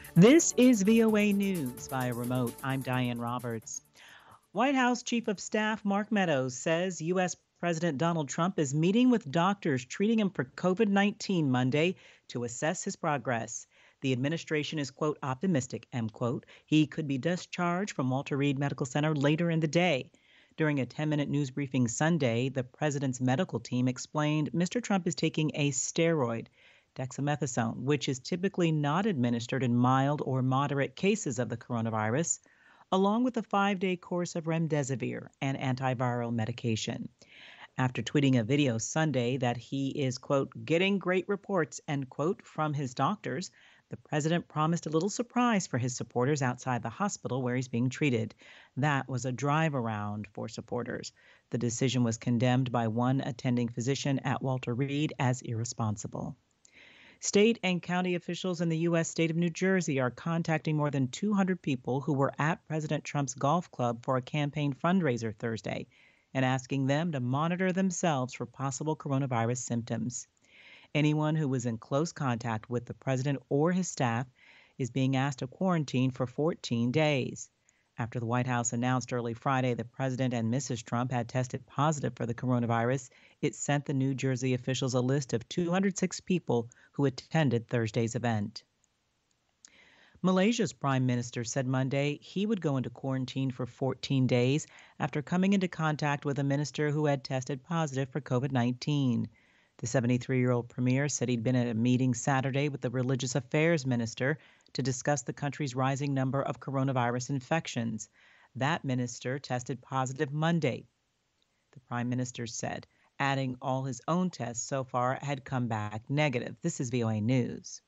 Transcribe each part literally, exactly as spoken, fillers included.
This is V O A News via remote. I'm Diane Roberts. White House Chief of Staff Mark Meadows says U S. President Donald Trump is meeting with doctors treating him for COVID nineteen Monday to assess his progress. The administration is, quote, optimistic, end quote. He could be discharged from Walter Reed Medical Center later in the day. During a ten-minute news briefing Sunday, the president's medical team explained Mister Trump is taking a steroid, dexamethasone, which is typically not administered in mild or moderate cases of the coronavirus, along with a five-day course of remdesivir, an antiviral medication. After tweeting a video Sunday that he is, quote, getting great reports, end quote, from his doctors, the president promised a little surprise for his supporters outside the hospital where he's being treated. That was a drive around for supporters. The decision was condemned by one attending physician at Walter Reed as irresponsible. State and county officials in the U S state of New Jersey are contacting more than two hundred people who were at President Trump's golf club for a campaign fundraiser Thursday and asking them to monitor themselves for possible coronavirus symptoms. Anyone who was in close contact with the president or his staff is being asked to quarantine for fourteen days. After the White House announced early Friday that President and Missus Trump had tested positive for the coronavirus, it sent the New Jersey officials a list of two hundred six people who attended Thursday's event. Malaysia's prime minister said Monday he would go into quarantine for fourteen days after coming into contact with a minister who had tested positive for COVID nineteen. The seventy-three-year-old premier said he'd been at a meeting Saturday with the religious affairs minister to discuss the country's rising number of coronavirus infections. That minister tested positive Monday, the prime minister said, adding all his own tests so far had come back negative. This is V O A News.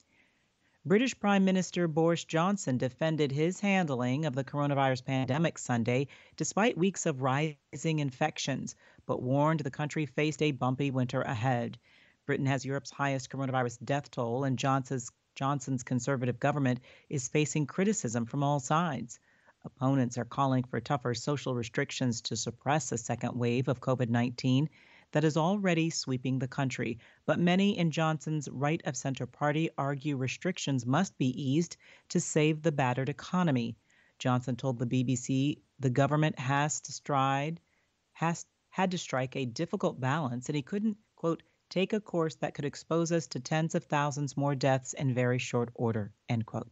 British Prime Minister Boris Johnson defended his handling of the coronavirus pandemic Sunday, despite weeks of rising infections, but warned the country faced a bumpy winter ahead. Britain has Europe's highest coronavirus death toll, and Johnson's, Johnson's conservative government is facing criticism from all sides. Opponents are calling for tougher social restrictions to suppress a second wave of COVID nineteen that is already sweeping the country. But many in Johnson's right-of-center party argue restrictions must be eased to save the battered economy. Johnson told the B B C the government has to stride, has had to strike a difficult balance, and he couldn't, quote, take a course that could expose us to tens of thousands more deaths in very short order, end quote.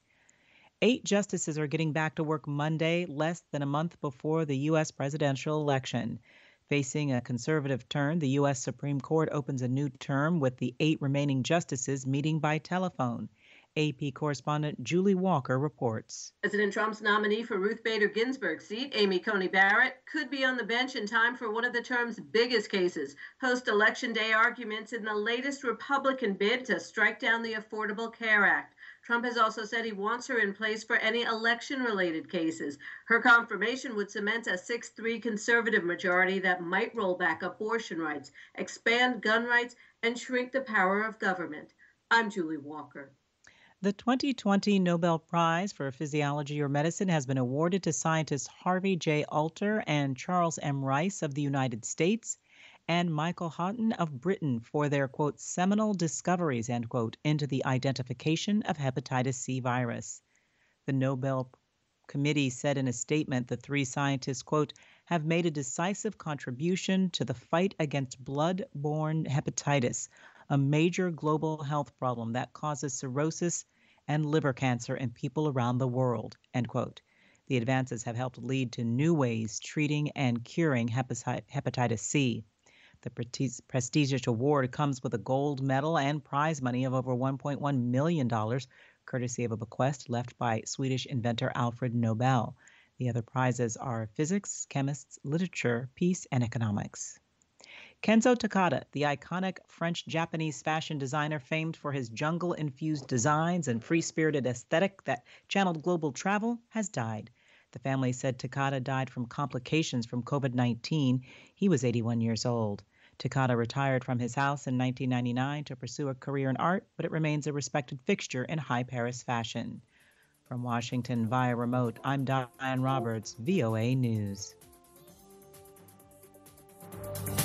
Eight justices are getting back to work Monday, less than a month before the U S presidential election. Facing a conservative turn, the U S Supreme Court opens a new term with the eight remaining justices meeting by telephone. A P correspondent Julie Walker reports. President Trump's nominee for Ruth Bader Ginsburg's seat, Amy Coney Barrett, could be on the bench in time for one of the term's biggest cases, post-election day arguments in the latest Republican bid to strike down the Affordable Care Act. Trump has also said he wants her in place for any election-related cases. Her confirmation would cement a six three conservative majority that might roll back abortion rights, expand gun rights, and shrink the power of government. I'm Julie Walker. The twenty twenty Nobel Prize for Physiology or Medicine has been awarded to scientists Harvey J. Alter and Charles M. Rice of the United States and Michael Houghton of Britain for their, quote, seminal discoveries, end quote, into the identification of hepatitis C virus. The Nobel Committee said in a statement the three scientists, quote, have made a decisive contribution to the fight against blood-borne hepatitis, a major global health problem that causes cirrhosis and liver cancer in people around the world, end quote. The advances have helped lead to new ways treating and curing hepatitis C. The prestigious award comes with a gold medal and prize money of over one point one million dollars, courtesy of a bequest left by Swedish inventor Alfred Nobel. The other prizes are physics, chemists, literature, peace, and economics. Kenzo Takada, the iconic French-Japanese fashion designer famed for his jungle-infused designs and free-spirited aesthetic that channeled global travel, has died. The family said Takada died from complications from COVID nineteen. He was eighty-one years old. Takada retired from his house in nineteen ninety-nine to pursue a career in art, but it remains a respected fixture in high Paris fashion. From Washington via remote, I'm Diane Roberts, V O A News.